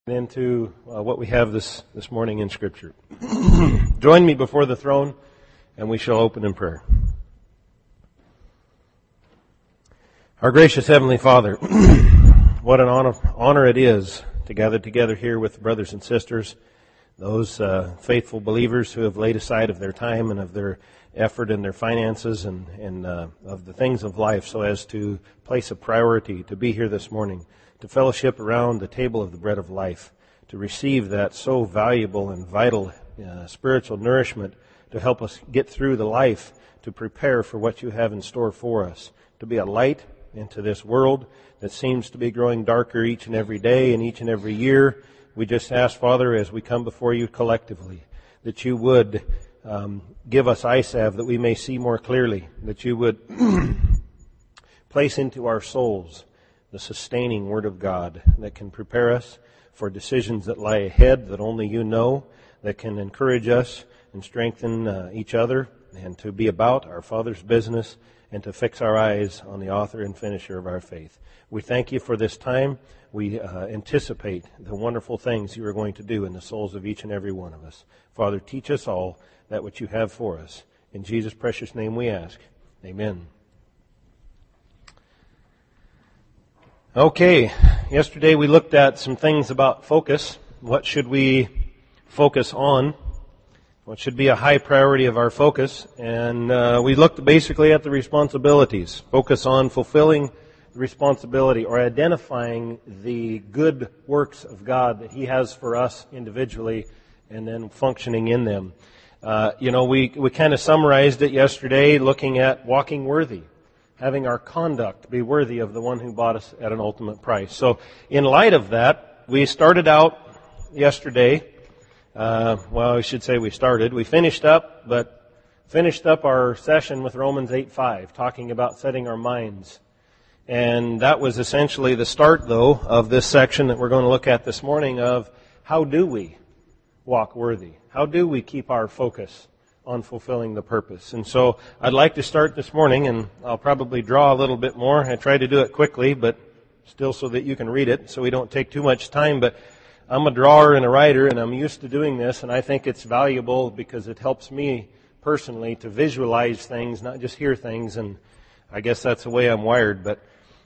Into what we have this morning in Scripture. Join me before the throne, and we shall open in prayer. Our gracious Heavenly Father, what an honor it is to gather together here with brothers and sisters, those faithful believers who have laid aside of their time and of their effort and their finances and of the things of life so as to place a priority to be here this morning, to fellowship around the table of the bread of life, to receive that so valuable and vital spiritual nourishment to help us get through the life, to prepare for what you have in store for us, to be a light into this world that seems to be growing darker each and every day and each and every year. We just ask, Father, as we come before you collectively, that you would give us eye salve that we may see more clearly, that you would place into our souls the sustaining Word of God that can prepare us for decisions that lie ahead that only you know, that can encourage us and strengthen each other and to be about our Father's business and to fix our eyes on the author and finisher of our faith. We thank you for this time. We anticipate the wonderful things you are going to do in the souls of each and every one of us. Father, teach us all that which you have for us. In Jesus' precious name we ask. Amen. Okay, yesterday we looked at some things about focus. What should we focus on? What should be a high priority of our focus? And we looked basically at the responsibilities. Focus on fulfilling the responsibility or identifying the good works of God that He has for us individually and then functioning in them. We kind of summarized it yesterday looking at walking worthy, having our conduct be worthy of the one who bought us at an ultimate price. So in light of that, we started out yesterday, we finished up our session with Romans 8:5, talking about setting our minds. And that was essentially the start, though, of this section that we're going to look at this morning of how do we walk worthy? How do we keep our focus on fulfilling the purpose? And so I'd like to start this morning, and I'll probably draw a little bit more. I try to do it quickly, but still so that you can read it, so we don't take too much time. But I'm a drawer and a writer, and I'm used to doing this, and I think it's valuable because it helps me personally to visualize things, not just hear things, and I guess that's the way I'm wired. But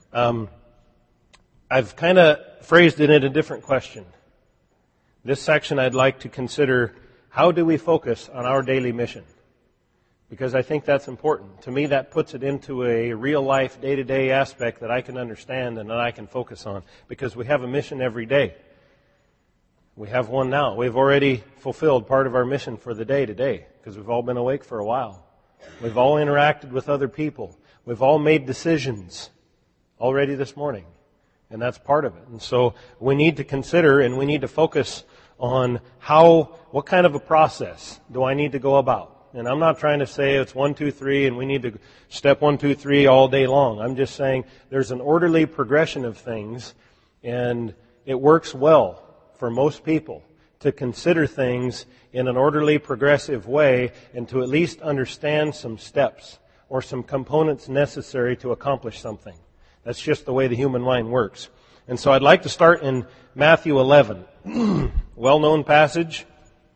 I've kind of phrased it in a different question. This section I'd like to consider, how do we focus on our daily mission? Because I think that's important. To me, that puts it into a real-life, day-to-day aspect that I can understand and that I can focus on. Because we have a mission every day. We have one now. We've already fulfilled part of our mission for the day today, because we've all been awake for a while. We've all interacted with other people. We've all made decisions already this morning. And that's part of it. And so we need to consider and we need to focus on what kind of a process do I need to go about. And I'm not trying to say it's 1, 2, 3 and we need to step 1, 2, 3 all day long. I'm just saying there's an orderly progression of things, and it works well for most people to consider things in an orderly, progressive way and to at least understand some steps or some components necessary to accomplish something. That's just the way the human mind works. And so I'd like to start in Matthew 11. Well-known passage.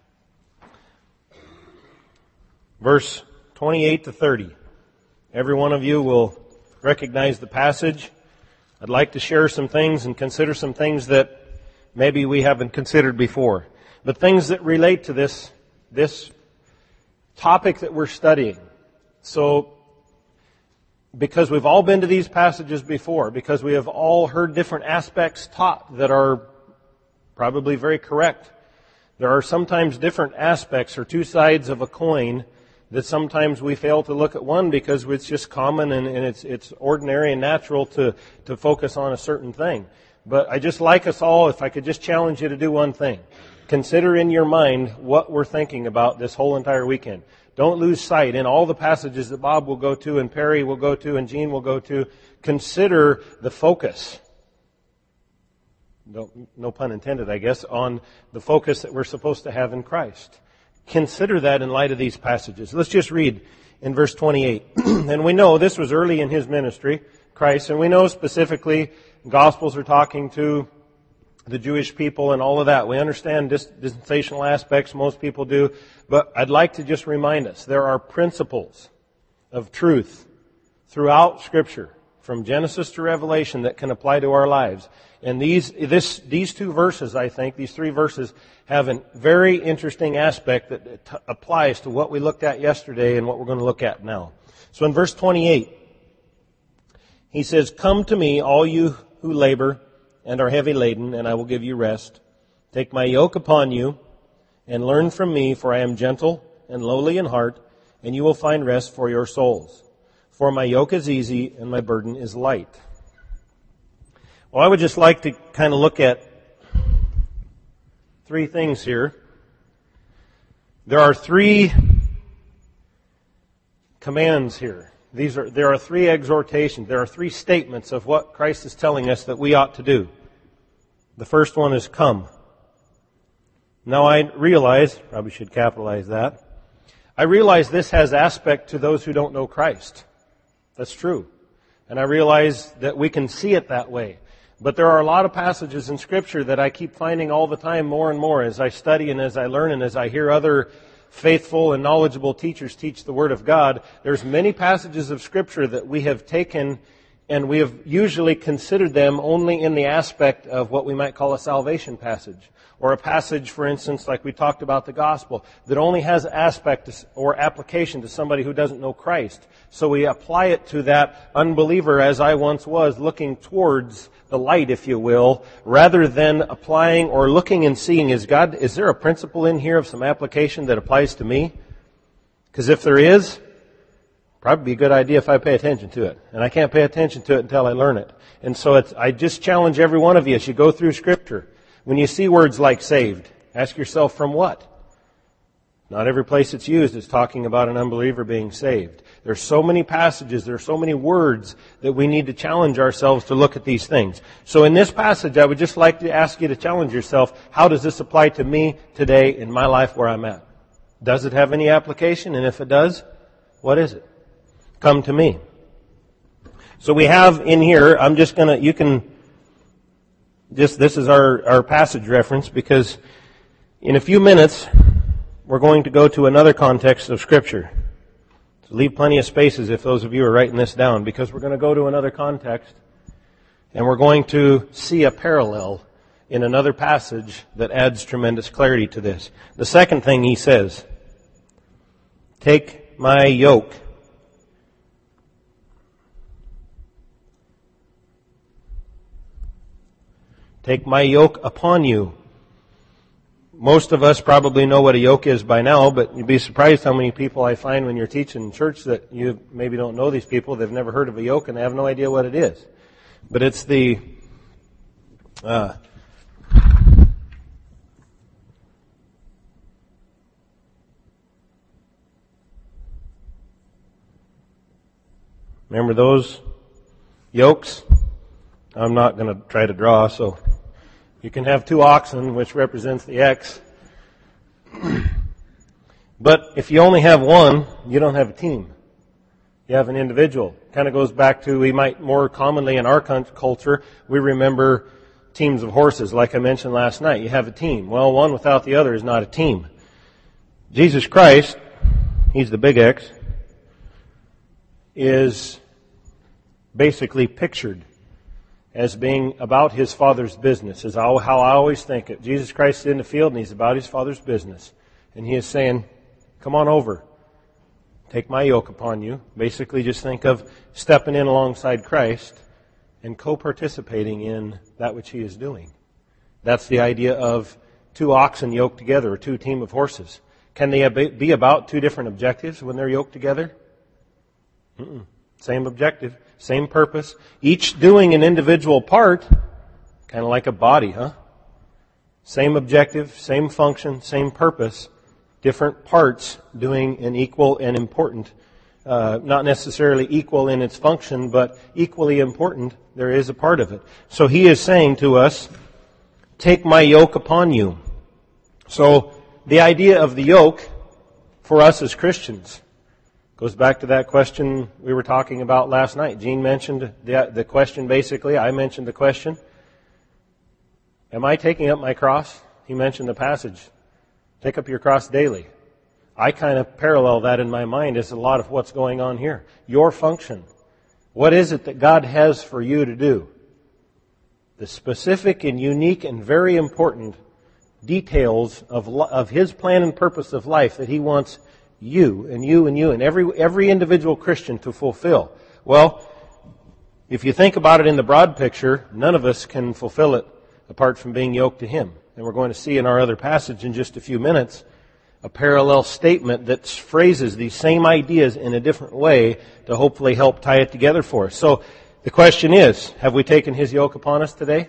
Verse 28 to 30. Every one of you will recognize the passage. I'd like to share some things and consider some things that maybe we haven't considered before. But things that relate to this topic that we're studying. So, because we've all been to these passages before, because we have all heard different aspects taught that are probably very correct, there are sometimes different aspects or two sides of a coin that sometimes we fail to look at one because it's just common and it's ordinary and natural to focus on a certain thing. But I just like us all, if I could just challenge you to do one thing. Consider in your mind what we're thinking about this whole entire weekend. Don't lose sight in all the passages that Bob will go to and Perry will go to and Gene will go to. Consider the focus. No pun intended, I guess, on the focus that we're supposed to have in Christ. Consider that in light of these passages. Let's just read in verse 28. And we know this was early in His ministry, Christ, and we know specifically Gospels are talking to the Jewish people and all of that. We understand dispensational aspects, most people do, but I'd like to just remind us, there are principles of truth throughout Scripture, from Genesis to Revelation, that can apply to our lives. And these two verses, I think, these three verses, have a very interesting aspect that applies to what we looked at yesterday and what we're going to look at now. So in verse 28, he says, "Come to me, all you who labor and are heavy laden, and I will give you rest. Take my yoke upon you and learn from me, for I am gentle and lowly in heart, and you will find rest for your souls. For my yoke is easy and my burden is light." Well, I would just like to kind of look at three things here. There are three commands here. There are three exhortations. There are three statements of what Christ is telling us that we ought to do. The first one is come. Now I realize, probably should capitalize that, I realize this has aspect to those who don't know Christ. That's true. And I realize that we can see it that way. But there are a lot of passages in Scripture that I keep finding all the time more and more as I study and as I learn and as I hear other faithful and knowledgeable teachers teach the Word of God. There's many passages of Scripture that we have taken and we have usually considered them only in the aspect of what we might call a salvation passage. Or a passage, for instance, like we talked about the gospel, that only has aspect or application to somebody who doesn't know Christ. So we apply it to that unbeliever, as I once was, looking towards the light, if you will, rather than applying or looking and seeing, is there a principle in here of some application that applies to me? Because if there is, probably be a good idea if I pay attention to it. And I can't pay attention to it until I learn it. And so I just challenge every one of you as you go through Scripture, when you see words like saved, ask yourself, from what? Not every place it's used is talking about an unbeliever being saved. There's so many passages, there are so many words that we need to challenge ourselves to look at these things. So in this passage, I would just like to ask you to challenge yourself, how does this apply to me today in my life where I'm at? Does it have any application? And if it does, what is it? Come to me. So we have in here, this is our passage reference, because in a few minutes we're going to go to another context of Scripture. So leave plenty of spaces if those of you are writing this down, because we're going to go to another context and we're going to see a parallel in another passage that adds tremendous clarity to this. The second thing he says, take my yoke. Take my yoke upon you. Most of us probably know what a yoke is by now, but you'd be surprised how many people I find when you're teaching in church that you maybe don't know these people. They've never heard of a yoke and they have no idea what it is. But it's remember those yokes? I'm not going to try to draw, so you can have two oxen, which represents the X. But if you only have one, you don't have a team. You have an individual. Kind of goes back to, we might more commonly in our culture, we remember teams of horses, like I mentioned last night. You have a team. Well, one without the other is not a team. Jesus Christ, He's the big X, is basically pictured as being about His Father's business, is how I always think it. Jesus Christ is in the field and He's about His Father's business. And He is saying, come on over. Take my yoke upon you. Basically just think of stepping in alongside Christ and co-participating in that which He is doing. That's the idea of two oxen yoked together, or two team of horses. Can they be about two different objectives when they're yoked together? Same objective. Same purpose, each doing an individual part, kind of like a body, huh? Same objective, same function, same purpose, different parts doing an equal and important, not necessarily equal in its function, but equally important. There is a part of it. So he is saying to us, take my yoke upon you. So the idea of the yoke for us as Christians goes back to that question we were talking about last night. Gene mentioned the question basically. I mentioned the question. Am I taking up my cross? He mentioned the passage, take up your cross daily. I kind of parallel that in my mind as a lot of what's going on here. Your function. What is it that God has for you to do? The specific and unique and very important details of His plan and purpose of life that He wants you and you and you and every individual Christian to fulfill. Well, if you think about it in the broad picture, none of us can fulfill it apart from being yoked to Him. And we're going to see in our other passage in just a few minutes a parallel statement that phrases these same ideas in a different way to hopefully help tie it together for us. So the question is, have we taken His yoke upon us today?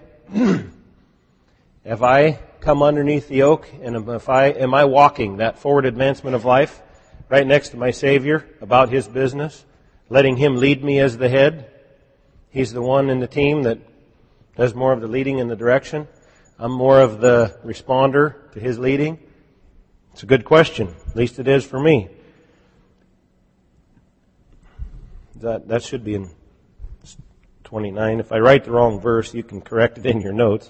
Have I come underneath the yoke, and am I walking that forward advancement of life right next to my Savior about His business, letting Him lead me as the head? He's the one in the team that does more of the leading and the direction. I'm more of the responder to His leading. It's a good question. At least it is for me. That should be in 29. If I write the wrong verse, you can correct it in your notes.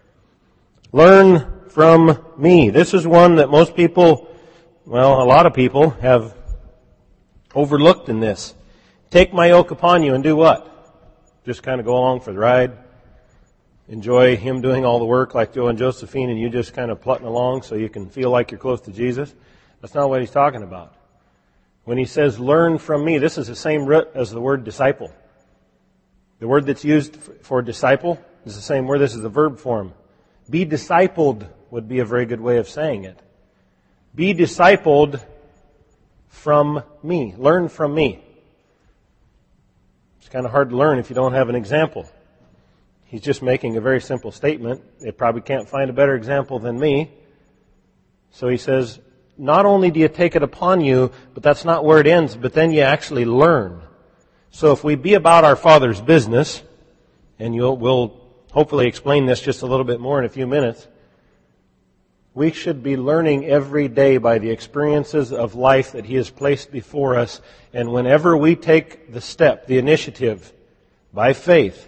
Learn from me. This is one that most people, well, a lot of people have overlooked in this. Take my yoke upon you and do what? Just kind of go along for the ride. Enjoy Him doing all the work like Joe and Josephine, and you just kind of plutting along so you can feel like you're close to Jesus. That's not what He's talking about. When He says, learn from me, this is the same root as the word disciple. The word that's used for disciple is the same word. This is a verb form. Be discipled would be a very good way of saying it. Be discipled from me. Learn from me. It's kind of hard to learn if you don't have an example. He's just making a very simple statement. They probably can't find a better example than me. So He says, not only do you take it upon you, but that's not where it ends, but then you actually learn. So if we be about our Father's business, and we'll hopefully explain this just a little bit more in a few minutes, we should be learning every day by the experiences of life that He has placed before us. And whenever we take the step, the initiative, by faith,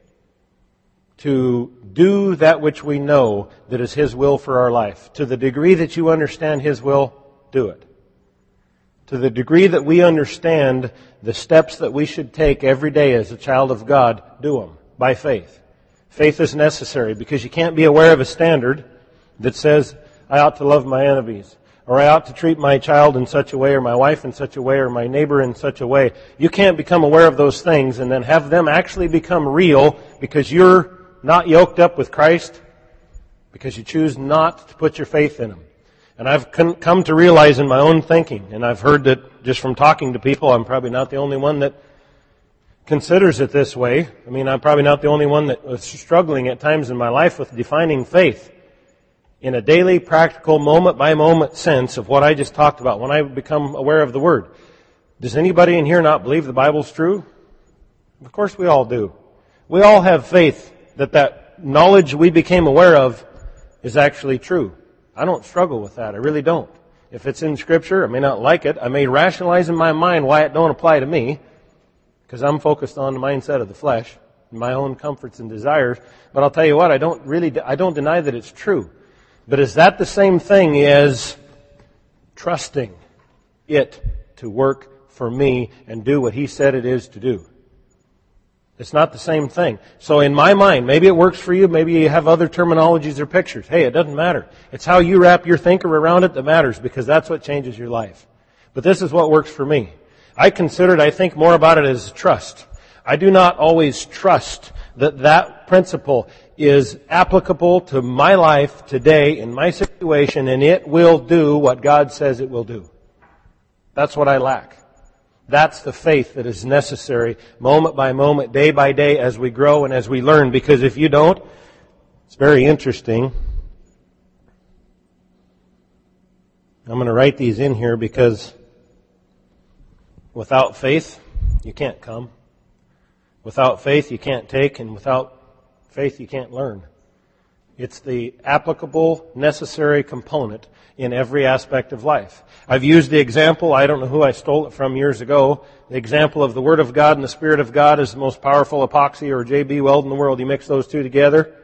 to do that which we know that is His will for our life. To the degree that you understand His will, do it. To the degree that we understand the steps that we should take every day as a child of God, do them by faith. Faith is necessary because you can't be aware of a standard that says, I ought to love my enemies, or I ought to treat my child in such a way, or my wife in such a way, or my neighbor in such a way. You can't become aware of those things and then have them actually become real because you're not yoked up with Christ, because you choose not to put your faith in Him. And I've come to realize in my own thinking, and I've heard that just from talking to people, I'm probably not the only one that considers it this way. I mean, I'm probably not the only one that was struggling at times in my life with defining faith in a daily, practical, moment-by-moment sense of what I just talked about when I become aware of the Word. Does anybody in here not believe the Bible's true? Of course we all do. We all have faith that knowledge we became aware of is actually true. I don't struggle with that. I really don't. If it's in Scripture, I may not like it. I may rationalize in my mind why it don't apply to me, because I'm focused on the mindset of the flesh, my own comforts and desires. But I'll tell you what, I don't deny that it's true. But is that the same thing as trusting it to work for me and do what He said it is to do? It's not the same thing. So in my mind, maybe it works for you, maybe you have other terminologies or pictures. Hey, it doesn't matter. It's how you wrap your thinker around it that matters, because that's what changes your life. But this is what works for me. I think more about it as trust. I do not always trust that principle is applicable to my life today in my situation, and it will do what God says it will do. That's what I lack. That's the faith that is necessary moment by moment, day by day, as we grow and as we learn. Because if you don't, it's very interesting. I'm going to write these in here because without faith, you can't come. Without faith, you can't take. And without faith, you can't learn. It's the applicable, necessary component in every aspect of life. I've used the example, I don't know who I stole it from years ago, the example of the Word of God and the Spirit of God is the most powerful epoxy or J.B. Weld in the world. You mix those two together,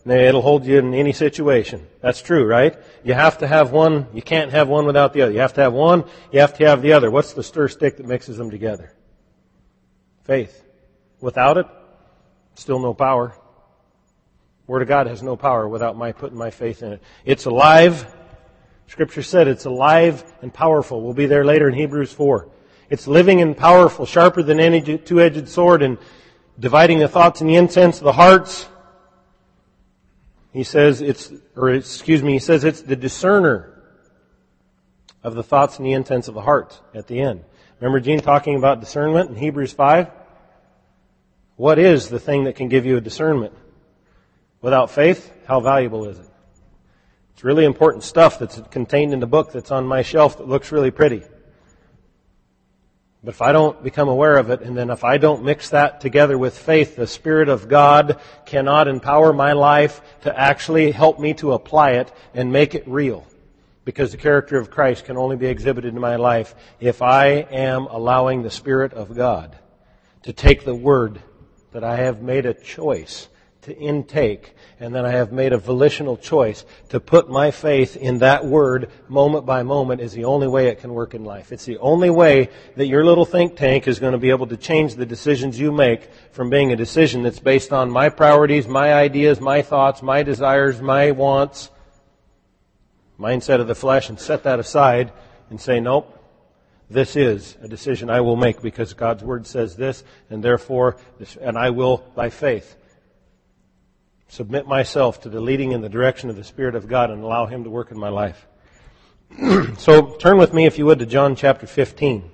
It'll hold you in any situation. That's true, right? You have to have one. You can't have one without the other. You have to have one. You have to have the other. What's the stir stick that mixes them together? Faith. Without it, still no power. Word of God has no power without my putting my faith in it. It's alive. Scripture said it's alive and powerful. We'll be there later in Hebrews 4. It's living and powerful, sharper than any two-edged sword, and dividing the thoughts and the intents of the hearts. He says it's the discerner of the thoughts and the intents of the heart at the end. Remember Gene talking about discernment in Hebrews 5? What is the thing that can give you a discernment? Without faith, how valuable is it? It's really important stuff that's contained in the book that's on my shelf that looks really pretty. But if I don't become aware of it, and then if I don't mix that together with faith, the Spirit of God cannot empower my life to actually help me to apply it and make it real. Because the character of Christ can only be exhibited in my life if I am allowing the Spirit of God to take the Word that I have made a choice to intake, and then I have made a volitional choice to put my faith in that Word moment by moment is the only way it can work in life. It's the only way that your little think tank is going to be able to change the decisions you make from being a decision that's based on my priorities, my ideas, my thoughts, my desires, my wants, mindset of the flesh, and set that aside and say, nope, this is a decision I will make because God's Word says this, and therefore, and I will, by faith, submit myself to the leading in the direction of the Spirit of God and allow Him to work in my life. So turn with me, if you would, to John chapter 15.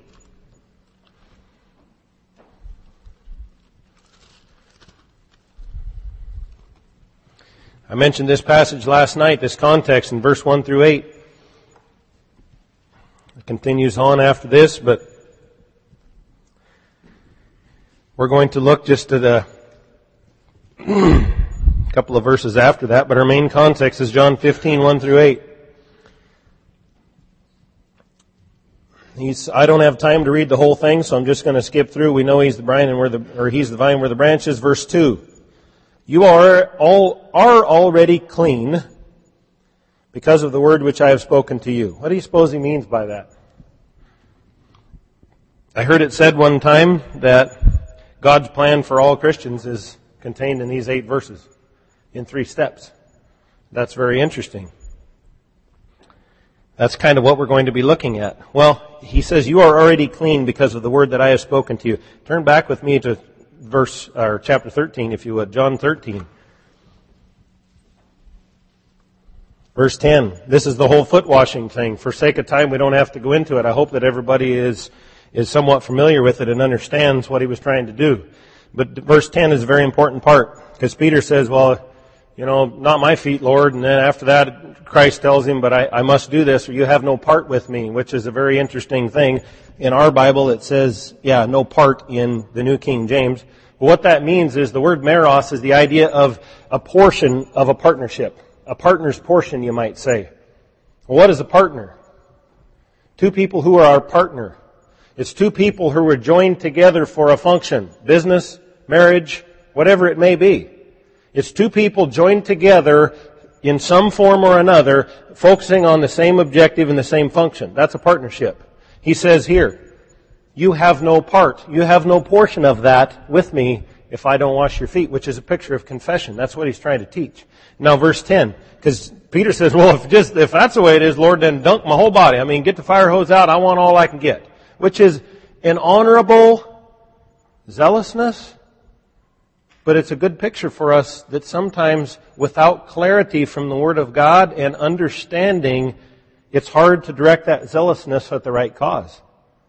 I mentioned this passage last night, this context in verse 1 through 8. It continues on after this, but we're going to look just at a couple of verses after that, but our main context is John 15, 1 through 8. I don't have time to read the whole thing, so I'm just going to skip through. We know He's the vine and He's the vine, we're the branches. Verse 2. You are already clean because of the word which I have spoken to you. What do you suppose He means by that? I heard it said one time that God's plan for all Christians is contained in these 8 verses, in 3 steps. That's very interesting. That's kind of what we're going to be looking at. Well, He says, you are already clean because of the word that I have spoken to you. Turn back with me to chapter 13, if you would, John 13. Verse 10. This is the whole foot washing thing. For sake of time, we don't have to go into it. I hope that everybody is somewhat familiar with it and understands what He was trying to do. But verse 10 is a very important part, because Peter says, well, not my feet, Lord. And then after that, Christ tells him, but I must do this or you have no part with me, which is a very interesting thing. In our Bible, it says, no part in the New King James. But what that means is the word meros is the idea of a portion of a partnership. A partner's portion, you might say. Well, what is a partner? 2 people who are our partner. It's 2 people who are joined together for a function. Business, marriage, whatever it may be. It's 2 people joined together in some form or another, focusing on the same objective and the same function. That's a partnership. He says here, you have no part, you have no portion of that with me if I don't wash your feet, which is a picture of confession. That's what he's trying to teach. Now verse 10, because Peter says, well, if that's the way it is, Lord, then dunk my whole body. Get the fire hose out, I want all I can get. Which is an honorable zealousness, but it's a good picture for us that sometimes without clarity from the Word of God and understanding, it's hard to direct that zealousness at the right cause.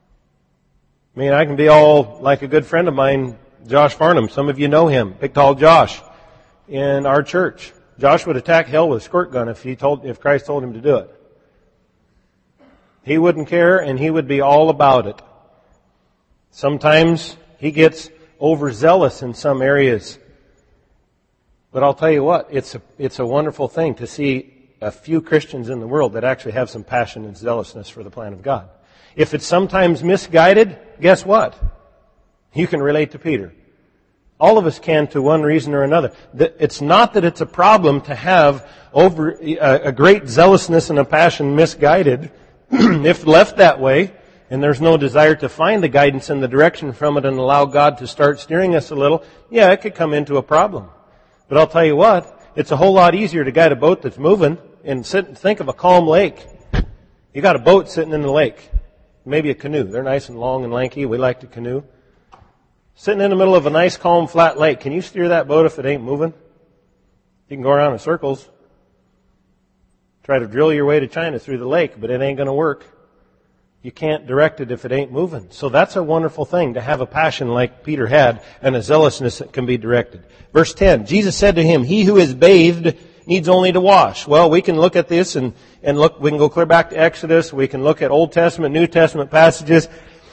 I can be all like a good friend of mine, Josh Farnham. Some of you know him, Big Tall Josh, in our church. Josh would attack hell with a squirt gun if Christ told him to do it. He wouldn't care, and he would be all about it. Sometimes he gets overzealous in some areas. But I'll tell you what, it's a wonderful thing to see a few Christians in the world that actually have some passion and zealousness for the plan of God. If it's sometimes misguided, guess what? You can relate to Peter. All of us can to one reason or another. It's not that it's a problem to have a great zealousness and a passion misguided. If left that way, and there's no desire to find the guidance and the direction from it and allow God to start steering us a little, yeah, it could come into a problem. But I'll tell you what, it's a whole lot easier to guide a boat that's moving and think of a calm lake. You got a boat sitting in the lake. Maybe a canoe. They're nice and long and lanky. We like to canoe. Sitting in the middle of a nice, calm, flat lake. Can you steer that boat if it ain't moving? You can go around in circles. Try to drill your way to China through the lake, but it ain't going to work. You can't direct it if it ain't moving. So that's a wonderful thing, to have a passion like Peter had and a zealousness that can be directed. Verse 10, Jesus said to him, he who is bathed needs only to wash. Well, we can look at this and look, we can go clear back to Exodus. We can look at Old Testament, New Testament passages.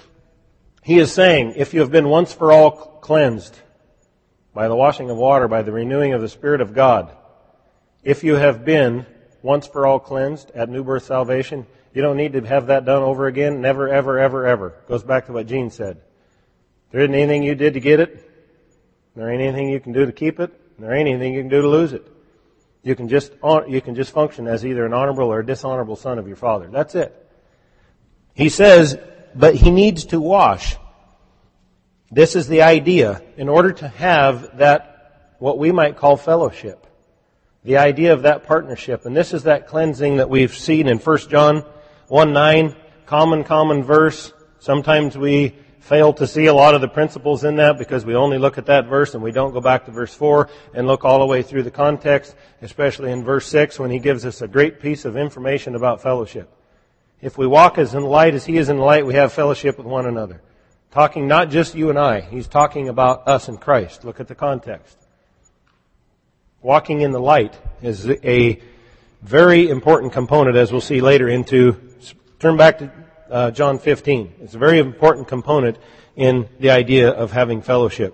He is saying, if you have been once for all cleansed by the washing of water, by the renewing of the Spirit of God, if you have been once for all cleansed at new birth salvation, you don't need to have that done over again. Never, ever, ever, ever. Goes back to what Gene said. There isn't anything you did to get it. There ain't anything you can do to keep it. There ain't anything you can do to lose it. You can just function as either an honorable or a dishonorable son of your father. That's it. He says, but he needs to wash. This is the idea. In order to have that, what we might call fellowship. The idea of that partnership. And this is that cleansing that we've seen in 1 John 1:9, common verse. Sometimes we fail to see a lot of the principles in that because we only look at that verse and we don't go back to verse 4 and look all the way through the context, especially in verse 6 when he gives us a great piece of information about fellowship. If we walk as in the light as he is in the light, we have fellowship with one another. Talking not just you and I. He's talking about us in Christ. Look at the context. Walking in the light is a very important component, as we'll see later, turn back to John 15. It's a very important component in the idea of having fellowship.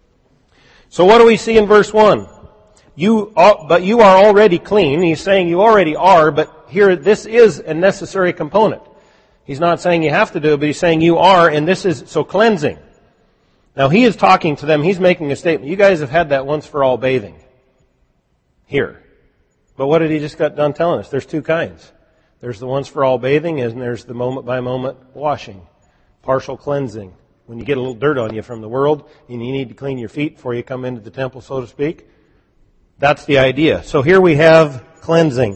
So what do we see in verse 1? But you are already clean. He's saying you already are, but here this is a necessary component. He's not saying you have to do it, but he's saying you are, and this is so cleansing. Now he is talking to them. He's making a statement. You guys have had that once for all bathing. Here. But what did he just got done telling us? There's two kinds. There's the once for all bathing, and there's the moment by moment washing. Partial cleansing. When you get a little dirt on you from the world, and you need to clean your feet before you come into the temple, so to speak. That's the idea. So here we have cleansing.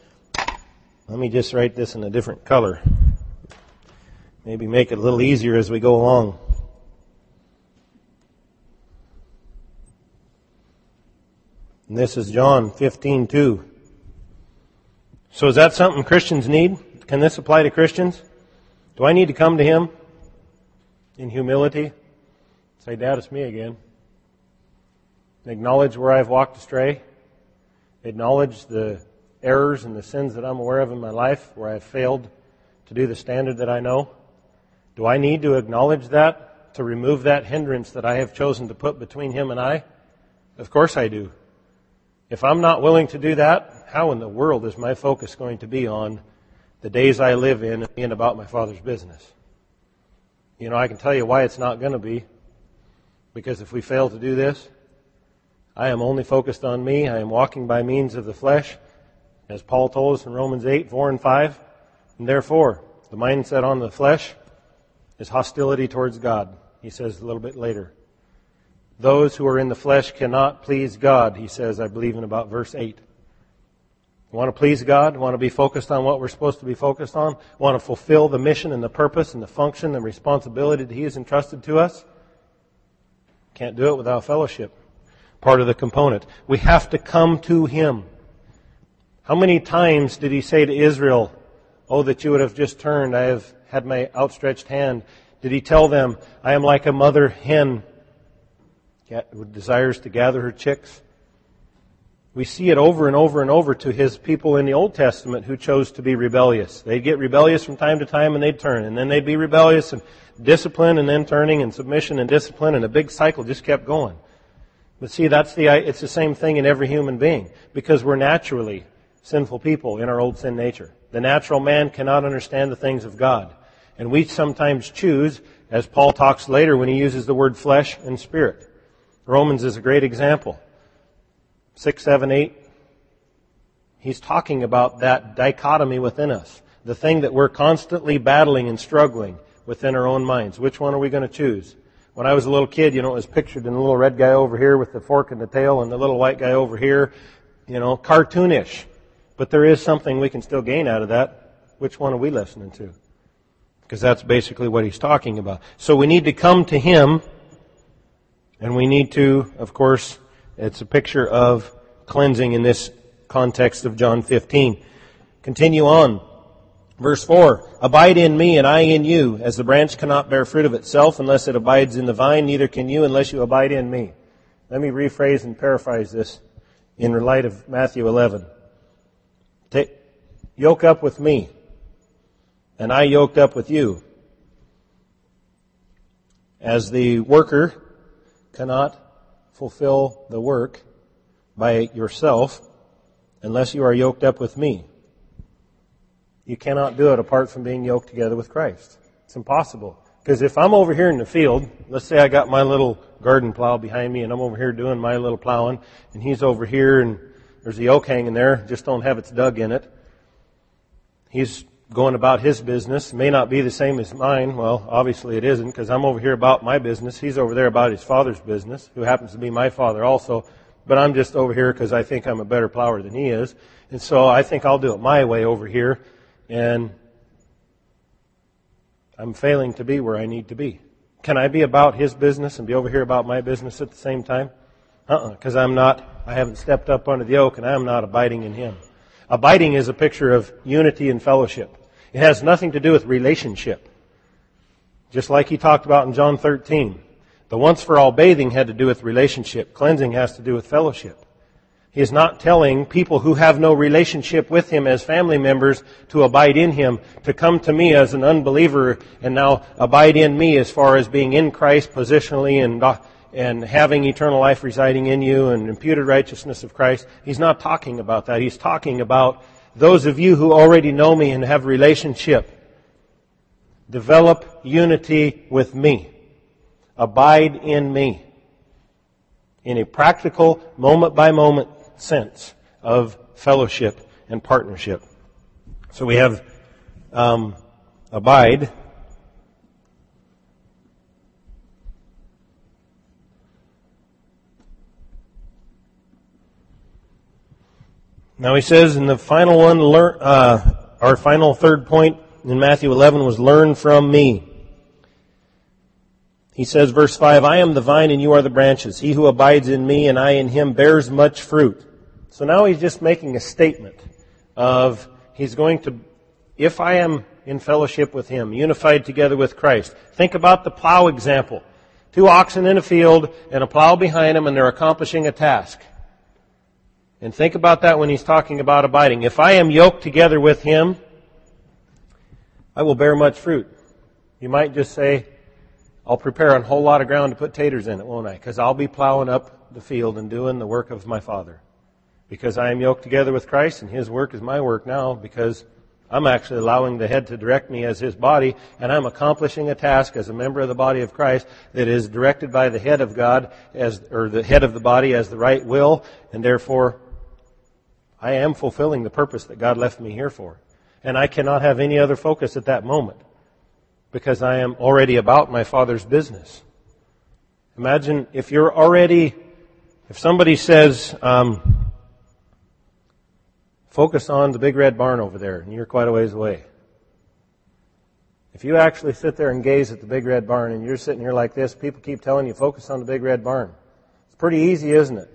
Let me just write this in a different color. Maybe make it a little easier as we go along. And this is John 15:2. So is that something Christians need? Can this apply to Christians? Do I need to come to him in humility? Say, Dad, it's me again. Acknowledge where I've walked astray. Acknowledge the errors and the sins that I'm aware of in my life, where I've failed to do the standard that I know. Do I need to acknowledge that, to remove that hindrance that I have chosen to put between him and I? Of course I do. If I'm not willing to do that, how in the world is my focus going to be on the days I live in and being about my Father's business? You know, I can tell you why it's not going to be. Because if we fail to do this, I am only focused on me. I am walking by means of the flesh, as Paul told us in Romans 8:4 and 5. And therefore, the mindset on the flesh is hostility towards God, he says a little bit later. Those who are in the flesh cannot please God, he says, I believe in about verse 8. Want to please God? Want to be focused on what we're supposed to be focused on? Want to fulfill the mission and the purpose and the function and responsibility that he has entrusted to us? Can't do it without fellowship. Part of the component. We have to come to him. How many times did he say to Israel, oh, that you would have just turned, I have had my outstretched hand. Did he tell them, I am like a mother hen who desires to gather her chicks? We see it over and over and over to his people in the Old Testament who chose to be rebellious. They'd get rebellious from time to time and they'd turn. And then they'd be rebellious and discipline and then turning and submission and discipline, and a big cycle just kept going. But see, it's the same thing in every human being, because we're naturally sinful people in our old sin nature. The natural man cannot understand the things of God. And we sometimes choose, as Paul talks later when he uses the word flesh and spirit. Romans is a great example. 6, 7, 8. He's talking about that dichotomy within us. The thing that we're constantly battling and struggling within our own minds. Which one are we going to choose? When I was a little kid, it was pictured in the little red guy over here with the fork and the tail and the little white guy over here. Cartoonish. But there is something we can still gain out of that. Which one are we listening to? Because that's basically what he's talking about. So we need to come to him, and we need to, of course, it's a picture of cleansing in this context of John 15. Continue on. Verse 4, abide in me and I in you, as the branch cannot bear fruit of itself unless it abides in the vine, neither can you unless you abide in me. Let me rephrase and paraphrase this in light of Matthew 11. Yoke up with me, and I yoked up with you. As the worker cannot fulfill the work by yourself unless you are yoked up with me. You cannot do it apart from being yoked together with Christ. It's impossible. Because if I'm over here in the field, let's say I got my little garden plow behind me and I'm over here doing my little plowing, and he's over here and there's a yoke hanging there, just don't have its dug in it. He's going about his business. It may not be the same as mine. Well, obviously it isn't, because I'm over here about my business. He's over there about his father's business, who happens to be my father also. But I'm just over here because I think I'm a better plower than he is. And so I think I'll do it my way over here. And I'm failing to be where I need to be. Can I be about his business and be over here about my business at the same time? Because I haven't stepped up under the yoke, and I am not abiding in him. Abiding is a picture of unity and fellowship. It has nothing to do with relationship. Just like he talked about in John 13. The once for all bathing had to do with relationship. Cleansing has to do with fellowship. He is not telling people who have no relationship with him as family members to abide in him, to come to me as an unbeliever and now abide in me as far as being in Christ positionally and having eternal life residing in you and imputed righteousness of Christ. He's not talking about that. He's talking about those of you who already know me and have relationship. Develop unity with me. Abide in me. In a practical, moment-by-moment sense of fellowship and partnership. So we have abide. Now he says in the final one, our final third point in Matthew 11 was learn from me. He says, verse 5, I am the vine and you are the branches. He who abides in me and I in him bears much fruit. So now he's just making a statement of he's going to, if I am in fellowship with him, unified together with Christ. Think about the plow example. 2 oxen in a field and a plow behind them, and they're accomplishing a task. And think about that when he's talking about abiding. If I am yoked together with him, I will bear much fruit. You might just say, I'll prepare a whole lot of ground to put taters in it, won't I? Because I'll be plowing up the field and doing the work of my Father. Because I am yoked together with Christ, and his work is my work now, because I'm actually allowing the head to direct me as his body, and I'm accomplishing a task as a member of the body of Christ that is directed by the head of God, or the head of the body as the right will, and therefore I am fulfilling the purpose that God left me here for. And I cannot have any other focus at that moment, because I am already about my Father's business. Imagine if somebody says, focus on the big red barn over there, and you're quite a ways away. If you actually sit there and gaze at the big red barn, and you're sitting here like this, people keep telling you, focus on the big red barn. It's pretty easy, isn't it?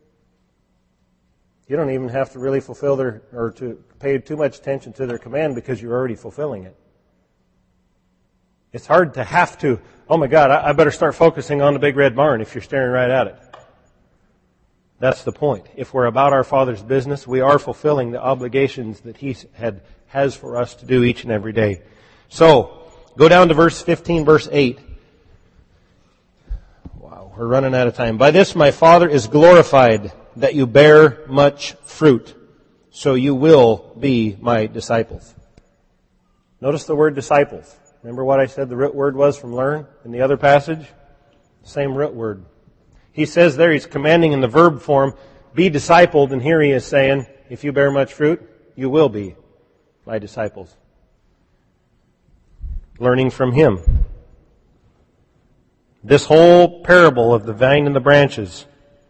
You don't even have to really to pay too much attention to their command, because you're already fulfilling it. It's hard to have to, oh my God, I better start focusing on the big red barn if you're staring right at it. That's the point. If we're about our Father's business, we are fulfilling the obligations that he has for us to do each and every day. So, go down to verse 15, verse 8. Wow, we're running out of time. By this my Father is glorified, that you bear much fruit, so you will be my disciples. Notice the word disciples. Remember what I said the root word was from learn in the other passage? Same root word. He says there, he's commanding in the verb form, be discipled, and here he is saying, if you bear much fruit, you will be my disciples. Learning from him. This whole parable of the vine and the branches,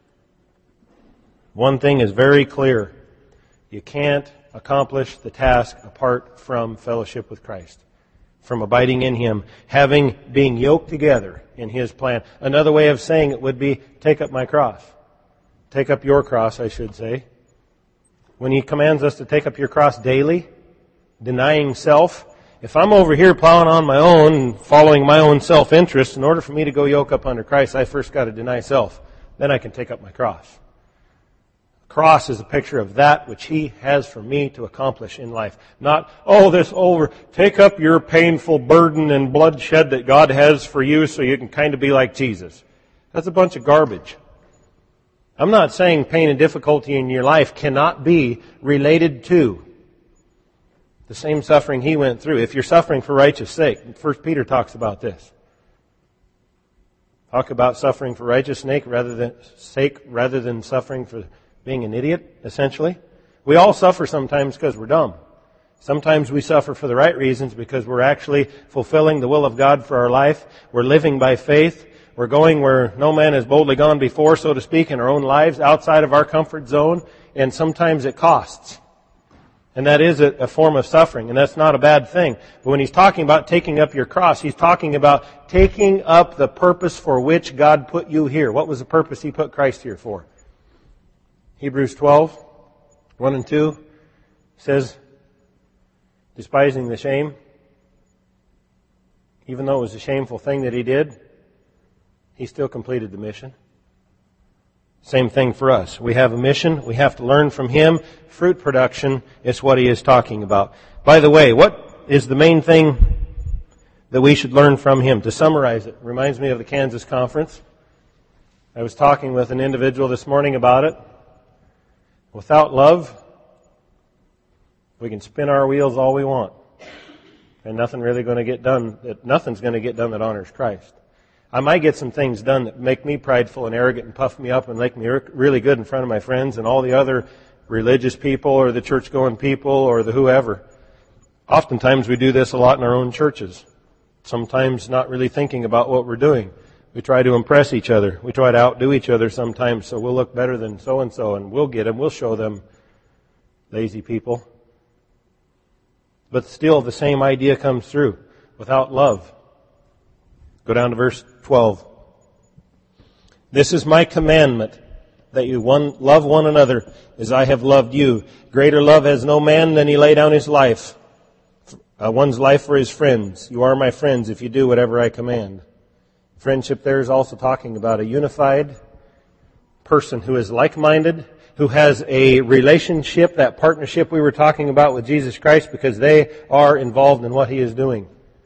one thing is very clear. You can't accomplish the task apart from fellowship with Christ, from abiding in him, being yoked together in his plan. Another way of saying it would be, take up my cross. Take up your cross, I should say. When he commands us to take up your cross daily, denying self, if I'm over here plowing on my own and following my own self-interest, in order for me to go yoke up under Christ, I first got to deny self. Then I can take up my cross. The cross is a picture of that which he has for me to accomplish in life. Not, this over. Take up your painful burden and bloodshed that God has for you so you can kind of be like Jesus. That's a bunch of garbage. I'm not saying pain and difficulty in your life cannot be related to the same suffering he went through. If you're suffering for righteous sake, 1 Peter talks about this. Talk about suffering for righteous sake rather than suffering for being an idiot, essentially. We all suffer sometimes because we're dumb. Sometimes we suffer for the right reasons because we're actually fulfilling the will of God for our life. We're living by faith. We're going where no man has boldly gone before, so to speak, in our own lives, outside of our comfort zone. And sometimes it costs. And that is a form of suffering, and that's not a bad thing. But when he's talking about taking up your cross, he's talking about taking up the purpose for which God put you here. What was the purpose he put Christ here for? Hebrews 12, 1 and 2 says, despising the shame, even though it was a shameful thing that he did, he still completed the mission. Same thing for us. We have a mission. We have to learn from him. Fruit production is what he is talking about. By the way, what is the main thing that we should learn from him? To summarize it, reminds me of the Kansas conference. I was talking with an individual this morning about it. Without love, we can spin our wheels all we want. And nothing's going to get done that honors Christ. I might get some things done that make me prideful and arrogant and puff me up and make me really good in front of my friends and all the other religious people or the church-going people or the whoever. Oftentimes we do this a lot in our own churches. Sometimes not really thinking about what we're doing. We try to impress each other. We try to outdo each other sometimes so we'll look better than so-and-so and we'll get them. We'll show them, lazy people. But still the same idea comes through. Without love. Go down to verse 12. This is my commandment, that you love one another as I have loved you. Greater love has no man than he lay down his life, one's life for his friends. You are my friends if you do whatever I command. Friendship there is also talking about a unified person who is like-minded, who has a relationship, that partnership we were talking about with Jesus Christ, because they are involved in what he is doing.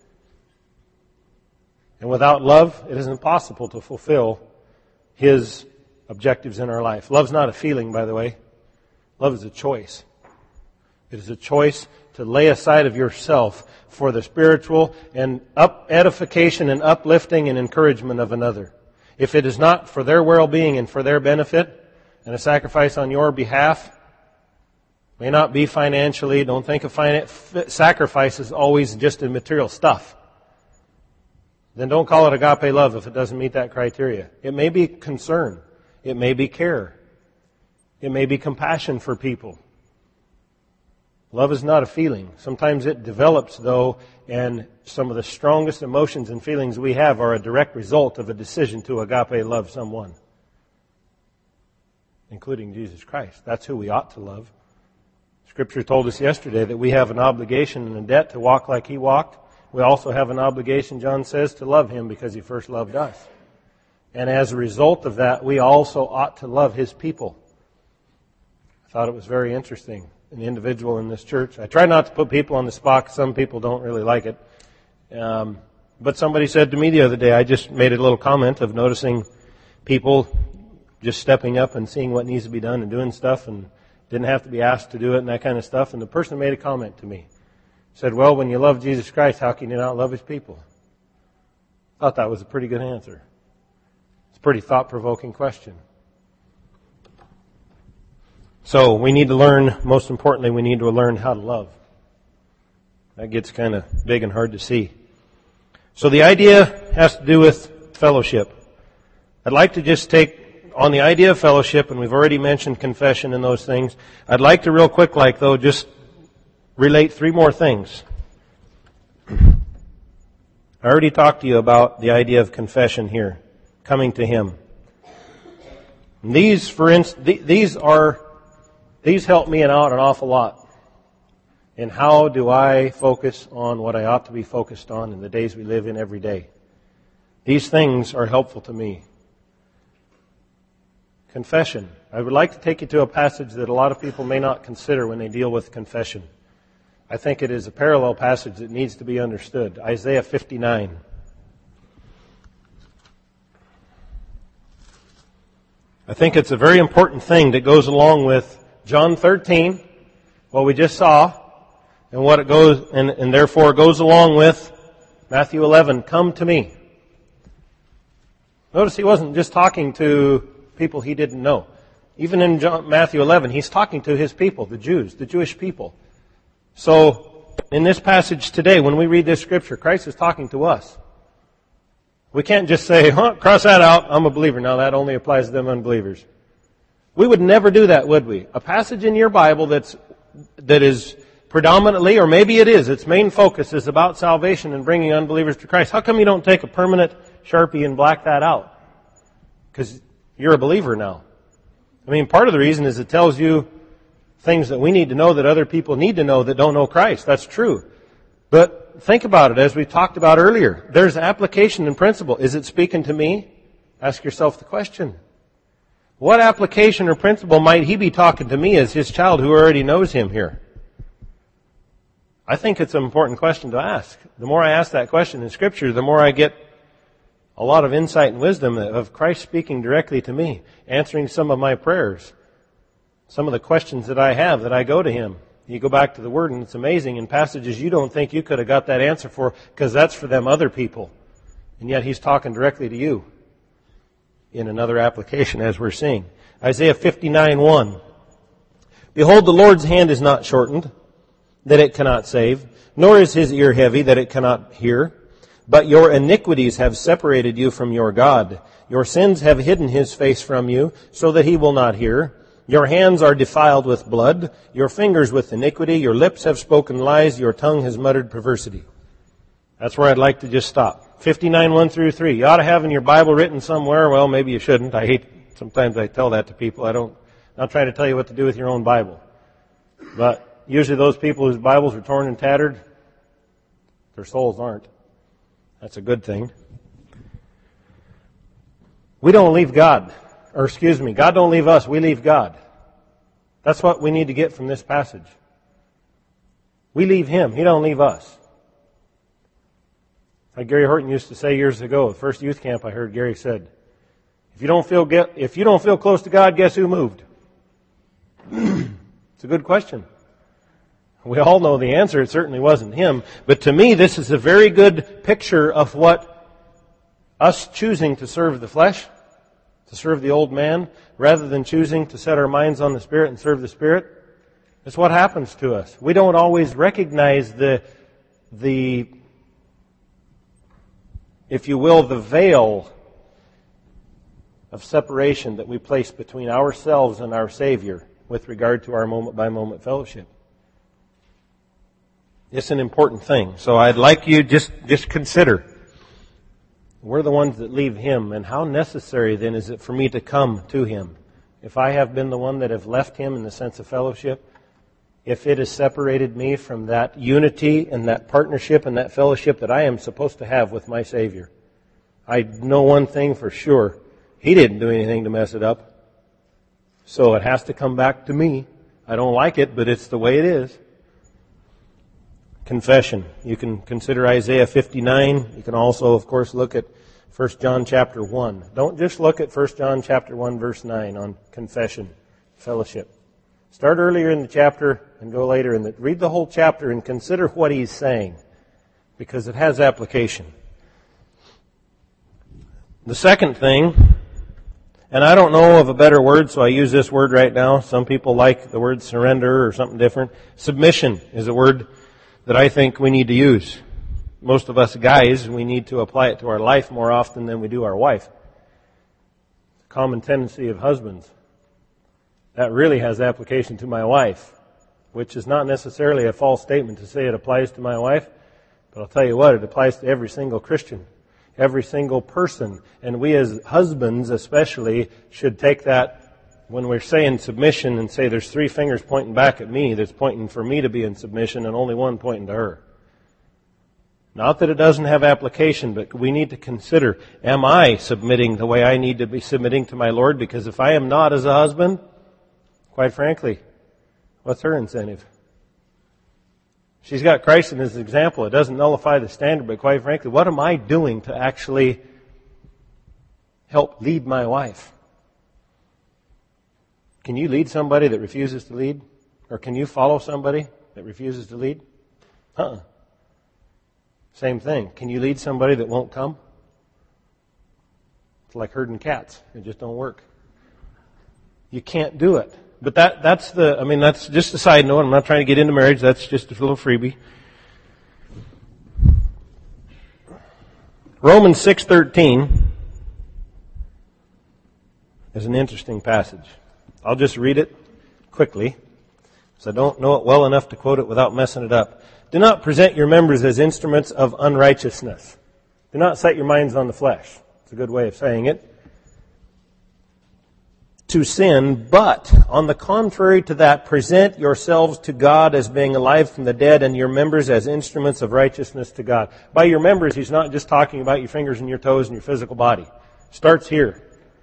And without love, it is impossible to fulfill his objectives in our life. Love's not a feeling, by the way. Love is a choice. It is a choice to lay aside of yourself for the spiritual and edification and uplifting and encouragement of another. If it is not for their well-being and for their benefit and a sacrifice on your behalf, may not be financially. Don't think of sacrifice as always just in material stuff. Then don't call it agape love if it doesn't meet that criteria. It may be concern. It may be care. It may be compassion for people. Love is not a feeling. Sometimes it develops, though, and some of the strongest emotions and feelings we have are a direct result of a decision to agape love someone, including Jesus Christ. That's who we ought to love. Scripture told us yesterday that we have an obligation and a debt to walk like he walked. We also have an obligation, John says, to love him because he first loved us. And as a result of that, we also ought to love his people. I thought it was very interesting. An individual in this church. I try not to put people on the spot. Some people don't really like it. But somebody said to me the other day, I just made a little comment of noticing people just stepping up and seeing what needs to be done and doing stuff and didn't have to be asked to do it and that kind of stuff. And the person made a comment to me. Said, well, when you love Jesus Christ, how can you not love his people? I thought that was a pretty good answer. pretty thought-provoking question. So we need to learn, most importantly, we need to learn how to love. That gets kind of big and hard to see. So the idea has to do with fellowship. I'd like to just take on the idea of fellowship, and we've already mentioned confession and those things. I'd like to real quick, though, just relate 3 more things. I already talked to you about the idea of confession here, coming to Him. And these, for instance, these help me out an awful lot. And how do I focus on what I ought to be focused on in the days we live in every day? These things are helpful to me. Confession. I would like to take you to a passage that a lot of people may not consider when they deal with confession. I think it is a parallel passage that needs to be understood. Isaiah 59. I think it's a very important thing that goes along with John 13, what we just saw, and what it goes, and therefore goes along with Matthew 11, come to me. Notice he wasn't just talking to people he didn't know. Even in Matthew 11, he's talking to his people, the Jews, the Jewish people. So, in this passage today, when we read this scripture, Christ is talking to us. We can't just say, cross that out, I'm a believer. Now that only applies to them unbelievers. We would never do that, would we? A passage in your Bible that is predominantly, or maybe it is, its main focus is about salvation and bringing unbelievers to Christ. How come you don't take a permanent Sharpie and black that out? Because you're a believer now. I mean, part of the reason is it tells you things that we need to know that other people need to know that don't know Christ. That's true. But think about it, as we talked about earlier. There's application and principle. Is it speaking to me? Ask yourself the question. What application or principle might He be talking to me as His child who already knows Him here? I think it's an important question to ask. The more I ask that question in Scripture, the more I get a lot of insight and wisdom of Christ speaking directly to me, answering some of my prayers, some of the questions that I have that I go to Him. You go back to the Word and it's amazing in passages you don't think you could have got that answer for because that's for them other people. And yet He's talking directly to you in another application as we're seeing. Isaiah 59:1. Behold, the Lord's hand is not shortened, that it cannot save, nor is His ear heavy, that it cannot hear. But your iniquities have separated you from your God. Your sins have hidden His face from you, so that He will not hear. Your hands are defiled with blood, your fingers with iniquity, your lips have spoken lies, your tongue has muttered perversity. That's where I'd like to just stop. 59:1-3. You ought to have in your Bible written somewhere. Well, maybe you shouldn't. Sometimes I tell that to people. I'm not trying to tell you what to do with your own Bible. But usually those people whose Bibles are torn and tattered, their souls aren't. That's a good thing. We don't leave God. God don't leave us, we leave God. That's what we need to get from this passage. We leave Him, He don't leave us. Like Gary Horton used to say years ago, the first youth camp I heard Gary said, if you don't feel close to God, guess who moved? It's a good question. We all know the answer, it certainly wasn't Him. But to me, this is a very good picture of what us choosing to serve the flesh, to serve the old man, rather than choosing to set our minds on the Spirit and serve the Spirit. It's what happens to us. We don't always recognize the if you will, the veil of separation that we place between ourselves and our Savior with regard to our moment-by-moment fellowship. It's an important thing. So I'd like you just consider. We're the ones that leave Him, and how necessary then is it for me to come to Him? If I have been the one that have left Him in the sense of fellowship, if it has separated me from that unity and that partnership and that fellowship that I am supposed to have with my Savior, I know one thing for sure. He didn't do anything to mess it up. So it has to come back to me. I don't like it, but it's the way it is. Confession. You can consider Isaiah 59. You can also, of course, look at 1 John chapter 1. Don't just look at 1 John chapter 1 verse 9 on confession, fellowship. Start earlier in the chapter and go later in it. Read the whole chapter and consider what he's saying, because it has application. The second thing And I don't know of a better word, so I use this word right now. Some people like the word surrender or something different. Submission is a word that I think we need to use. Most of us guys, we need to apply it to our life more often than we do our wife. Common tendency of husbands. That really has application to my wife, which is not necessarily a false statement to say it applies to my wife, but I'll tell you what, it applies to every single Christian, every single person. And we as husbands especially should take that when we're saying submission and say there's 3 fingers pointing back at me that's pointing for me to be in submission and only one pointing to her. Not that it doesn't have application, but we need to consider, am I submitting the way I need to be submitting to my Lord? Because if I am not as a husband, quite frankly, what's her incentive? She's got Christ in his example. It doesn't nullify the standard, but quite frankly, what am I doing to actually help lead my wife? Can you lead somebody that refuses to lead? Or can you follow somebody that refuses to lead? Same thing. Can you lead somebody that won't come? It's like herding cats. It just don't work. You can't do it. But that's just a side note. I'm not trying to get into marriage. That's just a little freebie. Romans 6:13 is an interesting passage. I'll just read it quickly, because I don't know it well enough to quote it without messing it up. Do not present your members as instruments of unrighteousness. Do not set your minds on the flesh. It's a good way of saying it. To sin, but on the contrary to that, present yourselves to God as being alive from the dead, and your members as instruments of righteousness to God. By your members, he's not just talking about your fingers and your toes and your physical body. Starts here.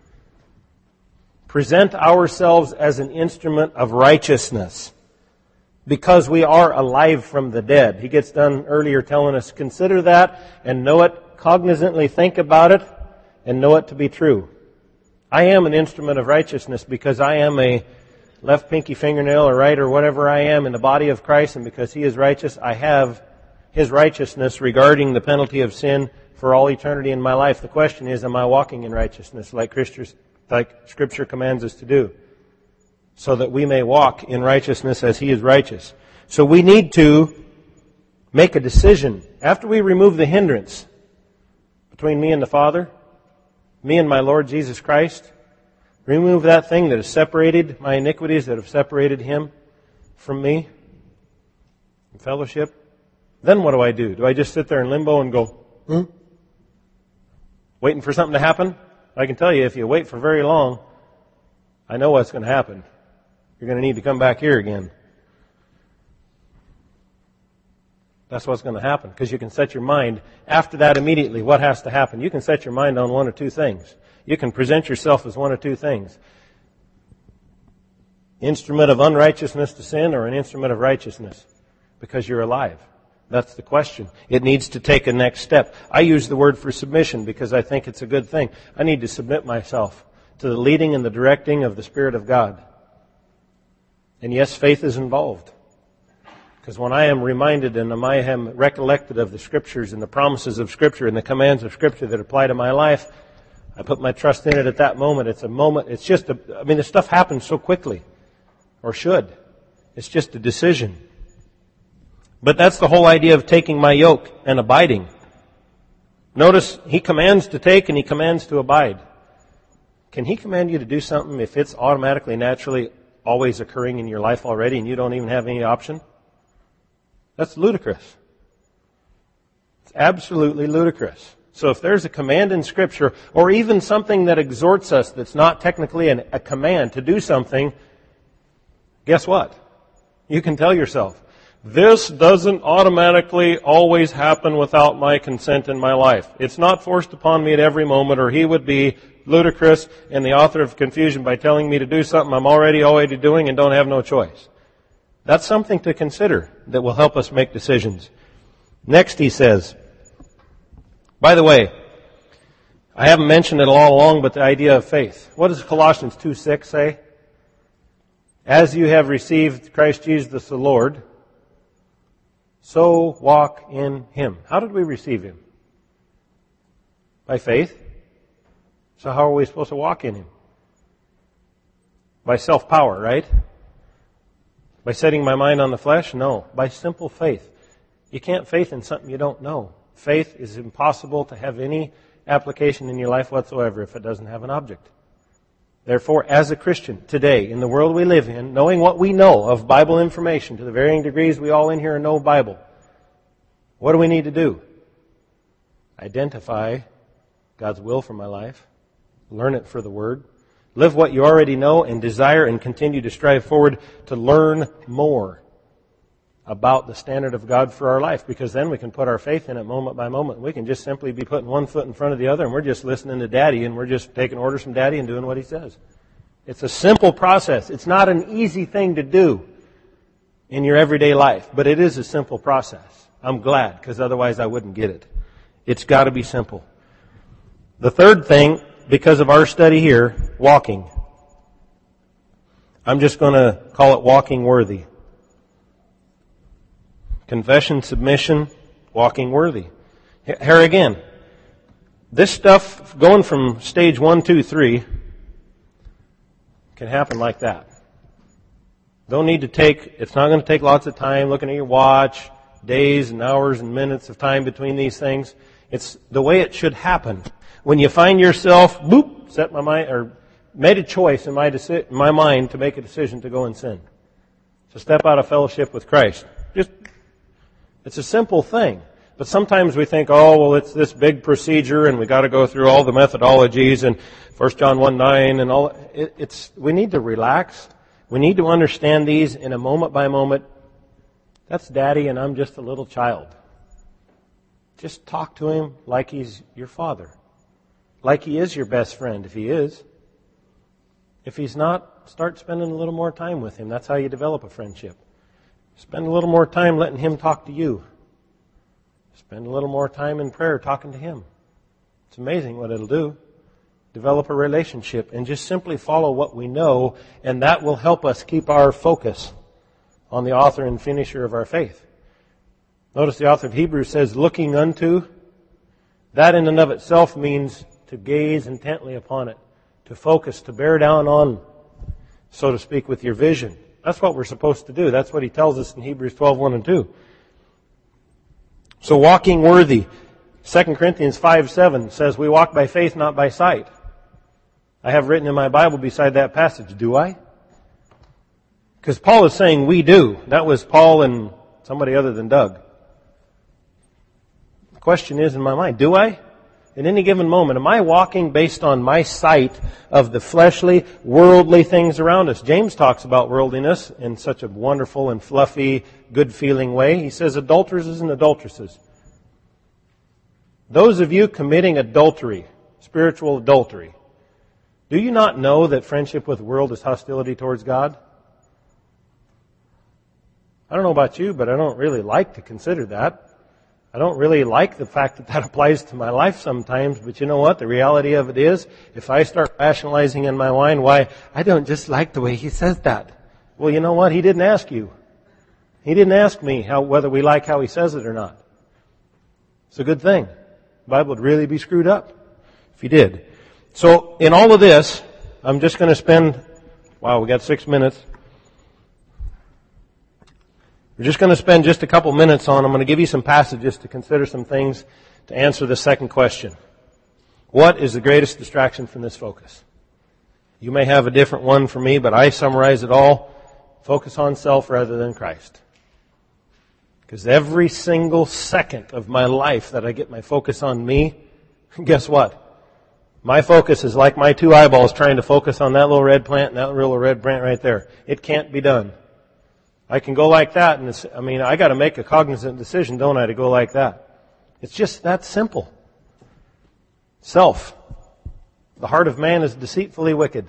Present ourselves as an instrument of righteousness, because we are alive from the dead. He gets done earlier telling us, consider that and know it, cognizantly think about it, and know it to be true. I am an instrument of righteousness because I am a left pinky fingernail or right or whatever I am in the body of Christ, and because He is righteous, I have His righteousness regarding the penalty of sin for all eternity in my life. The question is, am I walking in righteousness like Scripture commands us to do, so that we may walk in righteousness as He is righteous? So we need to make a decision. After we remove the hindrance between me and the Father, me and my Lord Jesus Christ, remove that thing that has separated my iniquities, that have separated Him from me in fellowship. Then what do? Do I just sit there in limbo and go, waiting for something to happen? I can tell you, if you wait for very long, I know what's going to happen. You're going to need to come back here again. That's what's going to happen, because you can set your mind after that immediately. What has to happen? You can set your mind on one or two things. You can present yourself as one or two things. Instrument of unrighteousness to sin, or an instrument of righteousness, because you're alive. That's the question. It needs to take a next step. I use the word for submission because I think it's a good thing. I need to submit myself to the leading and the directing of the Spirit of God. And yes, faith is involved. Because when I am reminded and I am recollected of the Scriptures and the promises of Scripture and the commands of Scripture that apply to my life, I put my trust in it at that moment. It's a moment. It's just this stuff happens so quickly. Or should. It's just a decision. But that's the whole idea of taking my yoke and abiding. Notice, He commands to take and He commands to abide. Can He command you to do something if it's automatically, naturally, always occurring in your life already and you don't even have any option? That's ludicrous. It's absolutely ludicrous. So if there's a command in Scripture, or even something that exhorts us that's not technically a command to do something, guess what? You can tell yourself, this doesn't automatically always happen without my consent in my life. It's not forced upon me at every moment, or He would be ludicrous and the author of confusion by telling me to do something I'm already doing and don't have no choice. That's something to consider that will help us make decisions. Next, he says, by the way, I haven't mentioned it all along, but the idea of faith. What does Colossians 2:6 say? As you have received Christ Jesus the Lord, so walk in Him. How did we receive Him? By faith. So how are we supposed to walk in Him? By self-power, right? By setting my mind on the flesh? No. By simple faith. You can't faith in something you don't know. Faith is impossible to have any application in your life whatsoever if it doesn't have an object. Therefore, as a Christian today, in the world we live in, knowing what we know of Bible information to the varying degrees we all in here know Bible, what do we need to do? Identify God's will for my life, learn it for the Word, live what you already know, and desire and continue to strive forward to learn more about the standard of God for our life, because then we can put our faith in it moment by moment. We can just simply be putting one foot in front of the other, and we're just listening to Daddy, and we're just taking orders from Daddy and doing what He says. It's a simple process. It's not an easy thing to do in your everyday life, but it is a simple process. I'm glad, because otherwise I wouldn't get it. It's got to be simple. The third thing, because of our study here, walking. I'm just going to call it walking worthy. Confession, submission, walking worthy. Here again, this stuff going from stage 1, 2, 3 can happen like that. It's not going to take lots of time looking at your watch, days and hours and minutes of time between these things. It's the way it should happen. When you find yourself, set my mind, or made a choice in my mind to make a decision to go and sin. To step out of fellowship with Christ. It's a simple thing. But sometimes we think, it's this big procedure and we got to go through all the methodologies and 1 John 1:9 and all. We need to relax. We need to understand these in a moment by moment. That's Daddy and I'm just a little child. Just talk to Him like He's your father. Like He is your best friend, if He is. If He's not, start spending a little more time with Him. That's how you develop a friendship. Spend a little more time letting Him talk to you. Spend a little more time in prayer talking to Him. It's amazing what it'll do. Develop a relationship and just simply follow what we know, and that will help us keep our focus on the author and finisher of our faith. Notice the author of Hebrews says, looking unto. That in and of itself means to gaze intently upon it, to focus, to bear down on, so to speak, with your vision. That's what we're supposed to do. That's what he tells us in Hebrews 12:1 and 2. So walking worthy. 2 Corinthians 5:7 says we walk by faith, not by sight. I have written in my Bible beside that passage. Do I? Because Paul is saying we do. That was Paul and somebody other than Doug. The question is in my mind, do I? In any given moment, am I walking based on my sight of the fleshly, worldly things around us? James talks about worldliness in such a wonderful and fluffy, good-feeling way. He says adulterers and adulteresses. Those of you committing adultery, spiritual adultery, do you not know that friendship with the world is hostility towards God? I don't know about you, but I don't really like to consider that. I don't really like the fact that that applies to my life sometimes, but you know what? The reality of it is, if I start rationalizing in my mind why I don't just like the way he says that. Well, you know what? He didn't ask you. He didn't ask me whether we like how he says it or not. It's a good thing. The Bible would really be screwed up if he did. So, in all of this, I'm just going to spend, we got 6 minutes. We're just going to spend just a couple minutes on, I'm going to give you some passages to consider some things to answer the second question. What is the greatest distraction from this focus? You may have a different one for me, but I summarize it all. Focus on self rather than Christ. Because every single second of my life that I get my focus on me, guess what? My focus is like my two eyeballs trying to focus on that little red plant and that little red plant right there. It can't be done. I can go like that, and I got to make a cognizant decision, don't I, to go like that. It's just that simple. Self. The heart of man is deceitfully wicked.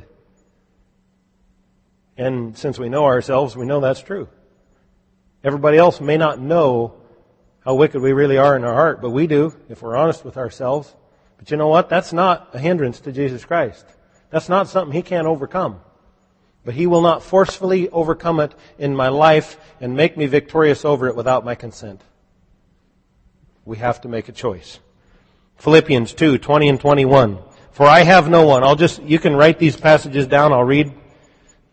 And since we know ourselves, we know that's true. Everybody else may not know how wicked we really are in our heart, but we do, if we're honest with ourselves. But you know what? That's not a hindrance to Jesus Christ. That's not something He can't overcome. But He will not forcefully overcome it in my life and make me victorious over it without my consent. We have to make a choice. Philippians 2:20 and 21. For I have no one. You can write these passages down. I'll read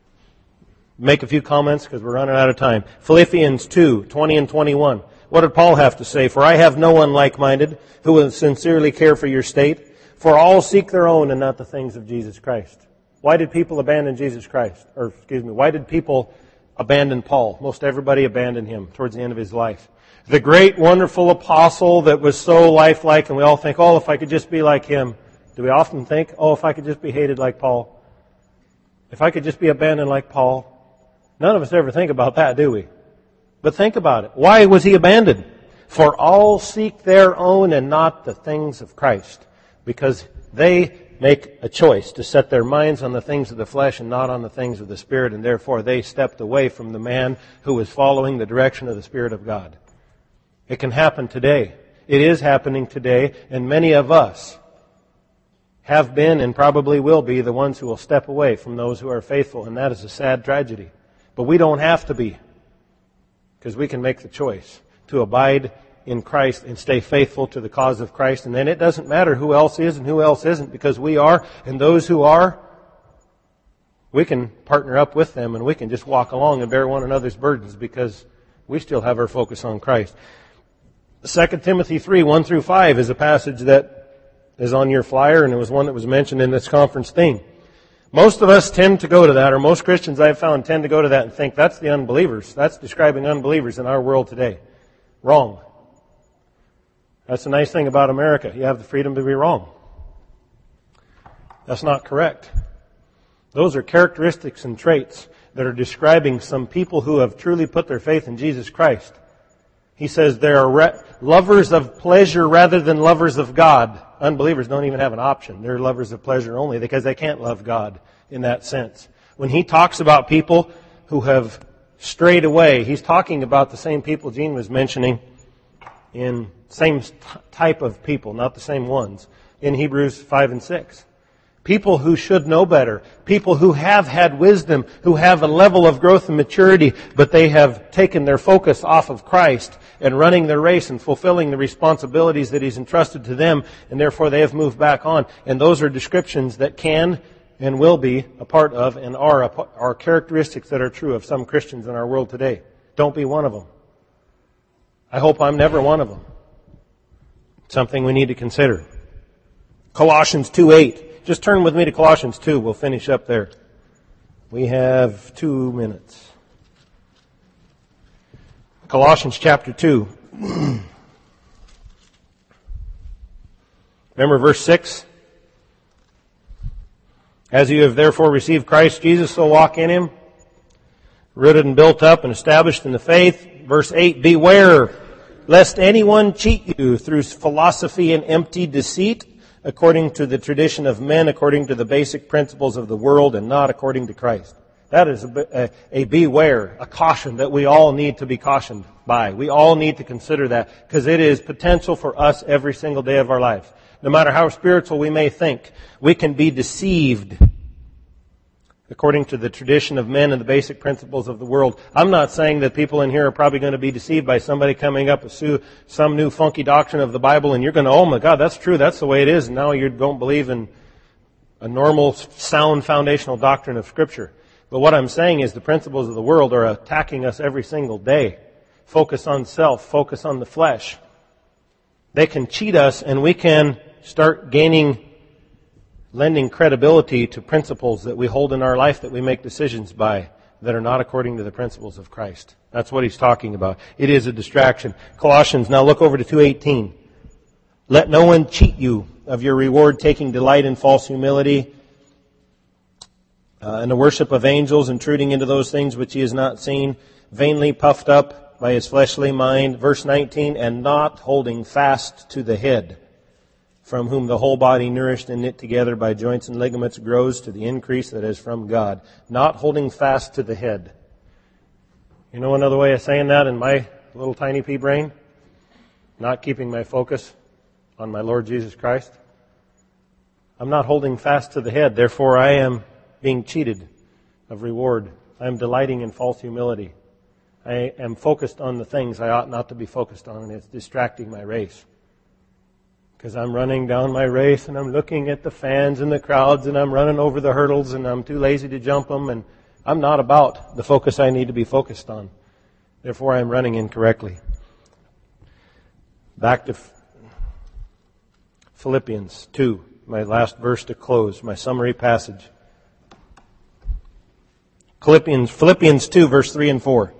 make a few comments because we're running out of time. Philippians 2:20 and 21. What did Paul have to say? For I have no one like-minded who will sincerely care for your state. For all seek their own and not the things of Jesus Christ. Why did people abandon Jesus Christ? Why did people abandon Paul? Most everybody abandoned him towards the end of his life. The great, wonderful apostle that was so lifelike, and we all think, oh, if I could just be like him. Do we often think, oh, if I could just be hated like Paul? If I could just be abandoned like Paul? None of us ever think about that, do we? But think about it. Why was he abandoned? For all seek their own and not the things of Christ. Because they make a choice to set their minds on the things of the flesh and not on the things of the Spirit, and therefore they stepped away from the man who was following the direction of the Spirit of God. It can happen today. It is happening today, and many of us have been and probably will be the ones who will step away from those who are faithful, and that is a sad tragedy. But we don't have to be, because we can make the choice to abide in Christ and stay faithful to the cause of Christ. And then it doesn't matter who else is and who else isn't, because we are, and those who are, we can partner up with them and we can just walk along and bear one another's burdens because we still have our focus on Christ. 2 Timothy 3:1 through 5 is a passage that is on your flyer, and it was one that was mentioned in this conference theme. Most of us tend to go to that, or most Christians I've found tend to go to that and think that's the unbelievers. That's describing unbelievers in our world today. Wrong. That's the nice thing about America. You have the freedom to be wrong. That's not correct. Those are characteristics and traits that are describing some people who have truly put their faith in Jesus Christ. He says they are lovers of pleasure rather than lovers of God. Unbelievers don't even have an option. They're lovers of pleasure only because they can't love God in that sense. When he talks about people who have strayed away, he's talking about the same people Gene was mentioning in same type of people, not the same ones, in Hebrews 5 and 6. People who should know better. People who have had wisdom, who have a level of growth and maturity, but they have taken their focus off of Christ and running their race and fulfilling the responsibilities that He's entrusted to them, and therefore they have moved back on. And those are descriptions that can and will be a part of and are characteristics that are true of some Christians in our world today. Don't be one of them. I hope I'm never one of them. Something we need to consider. Colossians 2:8. Just turn with me to Colossians 2. We'll finish up there. We have 2 minutes. Colossians chapter 2. Remember verse 6? As you have therefore received Christ Jesus, so walk in Him, rooted and built up and established in the faith. Verse 8, beware lest anyone cheat you through philosophy and empty deceit, according to the tradition of men, according to the basic principles of the world, and not according to Christ. That is a beware, a caution that we all need to be cautioned by. We all need to consider that, because it is potential for us every single day of our lives. No matter how spiritual we may think, we can be deceived according to the tradition of men and the basic principles of the world. I'm not saying that people in here are probably going to be deceived by somebody coming up with some new funky doctrine of the Bible, and you're going to, oh my God, that's true, that's the way it is, and now you don't believe in a normal, sound, foundational doctrine of Scripture. But what I'm saying is the principles of the world are attacking us every single day. Focus on self, focus on the flesh. They can cheat us, and we can start lending credibility to principles that we hold in our life that we make decisions by that are not according to the principles of Christ. That's what he's talking about. It is a distraction. Colossians, now look over to 2:18. Let no one cheat you of your reward, taking delight in false humility and the worship of angels, intruding into those things which he has not seen, vainly puffed up by his fleshly mind. Verse 19, and not holding fast to the head, from whom the whole body, nourished and knit together by joints and ligaments, grows to the increase that is from God. Not holding fast to the head. You know another way of saying that in my little tiny pea brain? Not keeping my focus on my Lord Jesus Christ. I'm not holding fast to the head, therefore I am being cheated of reward. I am delighting in false humility. I am focused on the things I ought not to be focused on, and it's distracting my race. Because I'm running down my race and I'm looking at the fans and the crowds and I'm running over the hurdles and I'm too lazy to jump them, and I'm not about the focus I need to be focused on. Therefore, I'm running incorrectly. Back to Philippians 2, my last verse to close, my summary passage. Philippians 2, verse 3 and 4.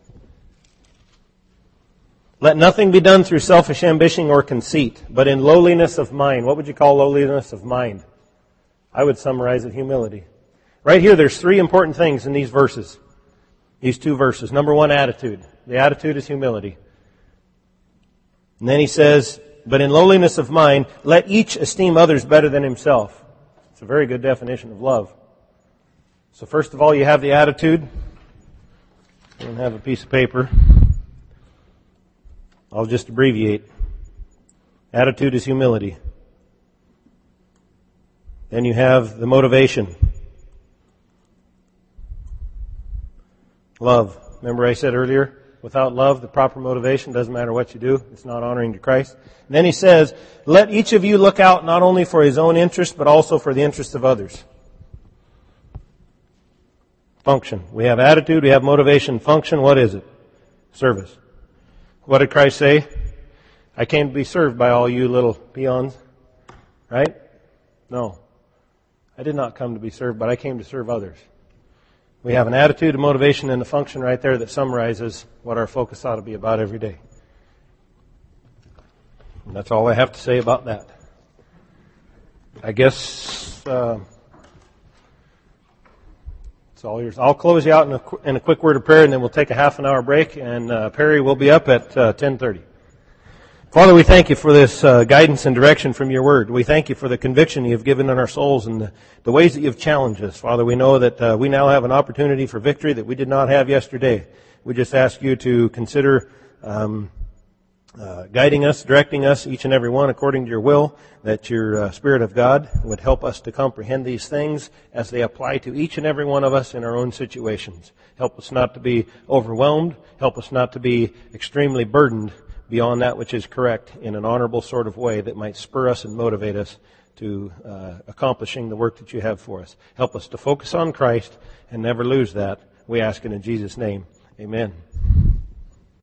Let nothing be done through selfish ambition or conceit, but in lowliness of mind. What would you call lowliness of mind? I would summarize it humility. Right here, there's three important things in these verses. These two verses. Number one, attitude. The attitude is humility. And then he says, but in lowliness of mind, let each esteem others better than himself. It's a very good definition of love. So first of all, you have the attitude. I don't have a piece of paper. I'll just abbreviate. Attitude is humility. Then you have the motivation. Love. Remember I said earlier, without love, the proper motivation, doesn't matter what you do, it's not honoring to Christ. And then he says, let each of you look out not only for his own interest, but also for the interest of others. Function. We have attitude, we have motivation. Function, what is it? Service. What did Christ say? I came to be served by all you little peons. Right? No. I did not come to be served, but I came to serve others. We have an attitude, a motivation, and a function right there that summarizes what our focus ought to be about every day. And that's all I have to say about that. I guess it's all yours. I'll close you out in a quick word of prayer, and then we'll take a half an hour break, and Perry will be up at 10:30. Father, we thank you for this guidance and direction from your word. We thank you for the conviction you've given in our souls and the ways that you've challenged us. Father, we know that we now have an opportunity for victory that we did not have yesterday. We just ask you to consider guiding us, directing us, each and every one according to your will, that your Spirit of God would help us to comprehend these things as they apply to each and every one of us in our own situations. Help us not to be overwhelmed. Help us not to be extremely burdened beyond that which is correct in an honorable sort of way that might spur us and motivate us to accomplishing the work that you have for us. Help us to focus on Christ and never lose that. We ask it in Jesus' name. Amen.